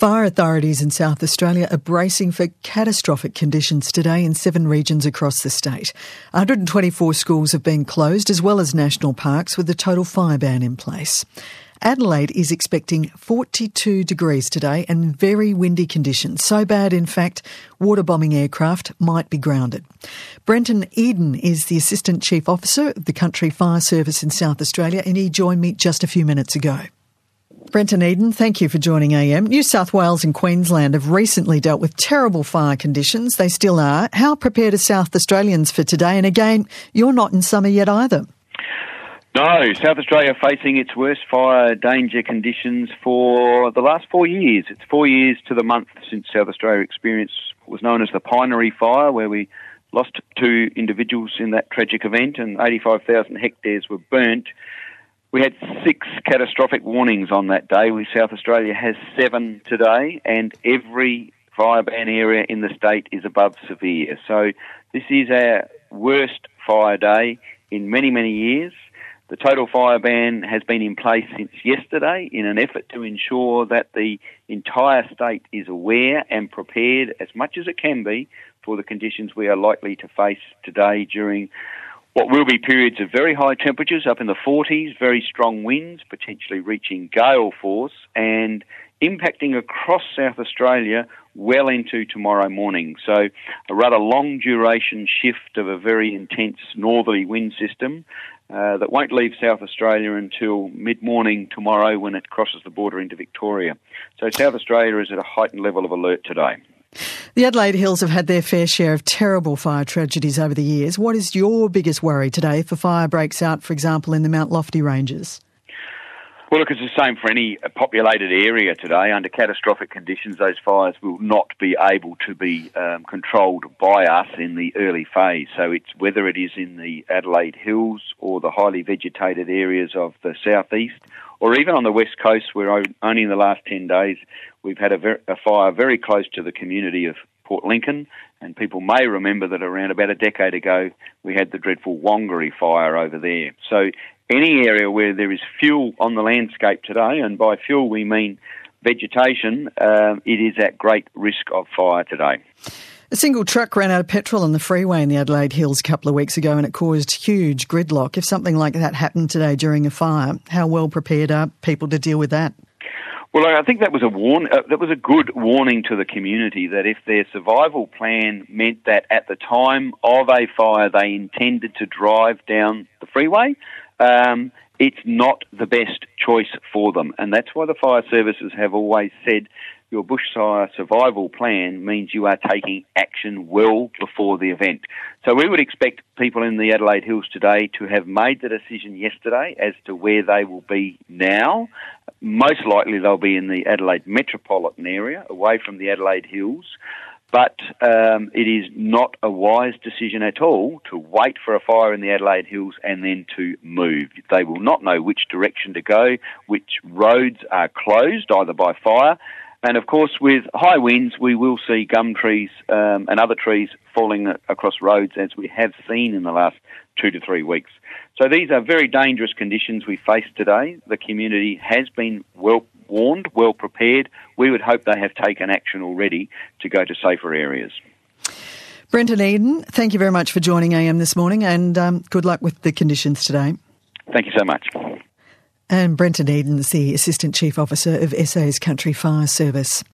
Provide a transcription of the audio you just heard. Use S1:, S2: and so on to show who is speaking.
S1: Fire authorities in South Australia are bracing for catastrophic conditions today in 7 regions across the state. 124 schools have been closed, as well as national parks, with a total fire ban in place. Adelaide is expecting 42 degrees today and very windy conditions. So bad, in fact, water-bombing aircraft might be grounded. Brenton Eden is the Assistant Chief Officer of the Country Fire Service in South Australia, and he joined me just a few minutes ago. Brenton Eden, thank you for joining AM. New South Wales and Queensland have recently dealt with terrible fire conditions. They still are. How prepared are South Australians for today? And again, you're not in summer yet either.
S2: No, South Australia facing its worst fire danger conditions for the last 4 years. It's 4 years to the month since South Australia experienced what was known as the Pinery Fire, where we lost 2 individuals in that tragic event and 85,000 hectares were burnt. We had 6 catastrophic warnings on that day. South Australia has 7 today, and every fire ban area in the state is above severe. So this is our worst fire day in many, many years. The total fire ban has been in place since yesterday in an effort to ensure that the entire state is aware and prepared as much as it can be for the conditions we are likely to face today during what will be periods of very high temperatures up in the 40s, very strong winds, potentially reaching gale force and impacting across South Australia well into tomorrow morning. So a rather long duration shift of a very intense northerly wind system that won't leave South Australia until mid-morning tomorrow when it crosses the border into Victoria. So South Australia is at a heightened level of alert today.
S1: The Adelaide Hills have had their fair share of terrible fire tragedies over the years. What is your biggest worry today if a fire breaks out, for example, in the Mount Lofty Ranges?
S2: Well, look, it's the same for any populated area today. Under catastrophic conditions, those fires will not be able to be controlled by us in the early phase. So it's whether it is in the Adelaide Hills or the highly vegetated areas of the southeast, or even on the west coast, where only in the last 10 days we've had a fire very close to the community of Port Lincoln, and people may remember that around about a decade ago we had the dreadful Wongaree fire over there. So any area where there is fuel on the landscape today, and by fuel we mean vegetation, it is at great risk of fire today.
S1: A single truck ran out of petrol on the freeway in the Adelaide Hills a couple of weeks ago and it caused huge gridlock. If something like that happened today during a fire, how well prepared are people to deal with that?
S2: Well, I think that was a good warning to the community that if their survival plan meant that at the time of a fire they intended to drive down the freeway, it's not the best choice for them. And that's why the fire services have always said your bushfire survival plan means you are taking action well before the event. So we would expect people in the Adelaide Hills today to have made the decision yesterday as to where they will be now. Most likely they'll be in the Adelaide metropolitan area, away from the Adelaide Hills. But it is not a wise decision at all to wait for a fire in the Adelaide Hills and then to move. They will not know which direction to go, which roads are closed either by fire. And of course, with high winds, we will see gum trees and other trees falling across roads, as we have seen in the last 2 to 3 weeks. So these are very dangerous conditions we face today. The community has been well warned, well prepared. We would hope they have taken action already to go to safer areas.
S1: Brenton Eden, thank you very much for joining AM this morning, and good luck with the conditions today.
S2: Thank you so much.
S1: And Brenton Eden is the Assistant Chief Officer of SA's Country Fire Service.